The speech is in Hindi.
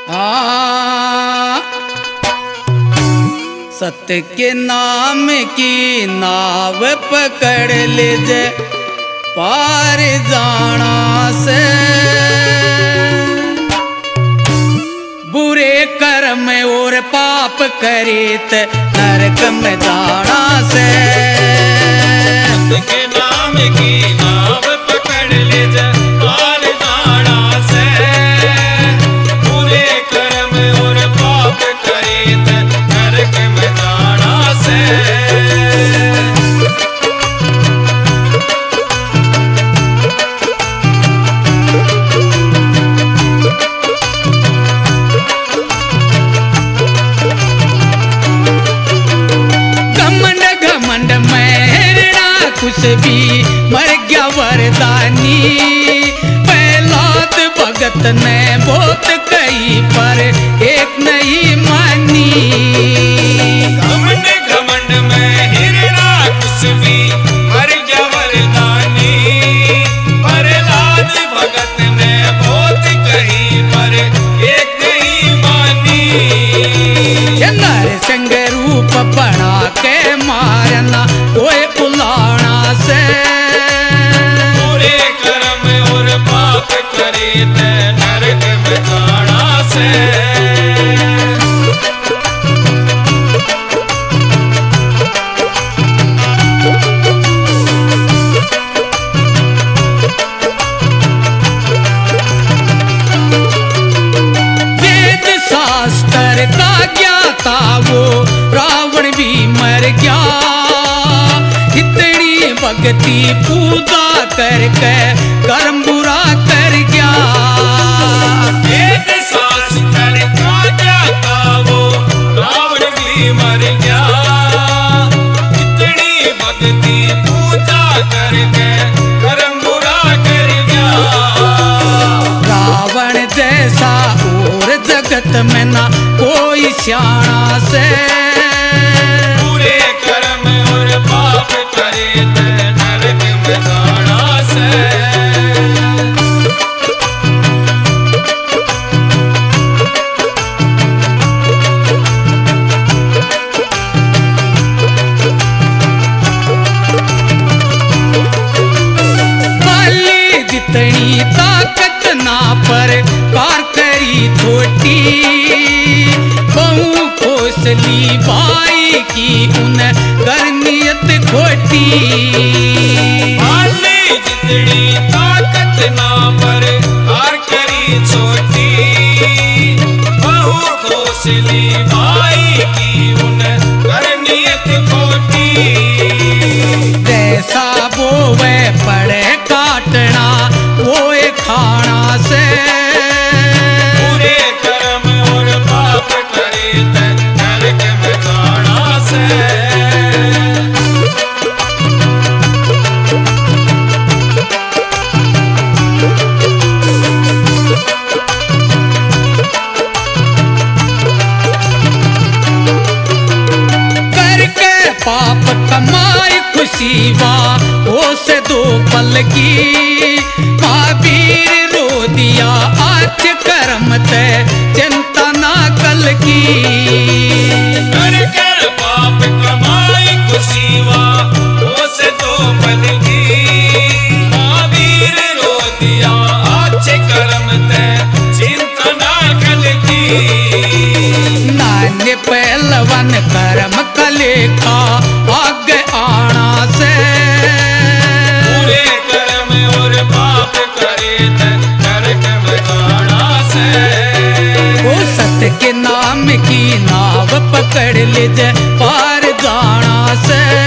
सत्य के नाम की नाव पकड़ लीजे पार जाना से, बुरे कर्म और पाप करीत नरक में जाना से। सत्य के नाम की नाव पकड़ लीजे पार जाना से, बुरे कर्म और पाप करीत नरक में जाना से। कुछ भी मर गया वरदानी, पहलाद भगत ने बहुत कही पर एक नहीं मानी। घमंड घमंड में हिरना कुछ भी मर गया वरदानी, पहलाद भगत ने बहुत कही पर एक नहीं मानी। नरसिंह रूप बना के मारना कोई उलाना से, बुरे कर्म और पाप करे नरक में जाना से। वेद शास्त्र का ज्ञाता वो रावण भी मर गया, इतनी भक्ति पूजा करके कर्म बुरा कर गया। वेद शास्त्र का ज्ञाता वो रावण भी मर गया, इतनी भक्ति पूजा करके कर्म बुरा कर गया। रावण जैसा और जगत में ना कोई स्याणा से, बुरे कर्म और पाप करे नरक में जाना से। बाली जितनी ताकत ना पर कार करी छोटी, बहु खोसली बाई की उन करनियत खोटी। बाली जितनी ताकत ना पर कार करी छोटी, बहु खोसली बाई की उन करनियत खोटी। जैसा बोवे पड़े काटना वो खाना से, बुरे कर्म और पाप करे नरक में जाना से। करके पाप कमाई खुशी वा ओ से दो पल की, महावीर रो दिया आज कर्म ते चिंता ना कल की। कर कर पाप कमाई खुशी वा उसे तो पल की, महावीर रो दिया अच्छे कर्म ते चिंता ना कल की। नान्य पहलवन कर्म कलेखा आगे आना से, बुरे कर्म और पाप करे नरक में जाना से। वो सत्य के नाम की नाव पकड़ लीजे पार जाना से।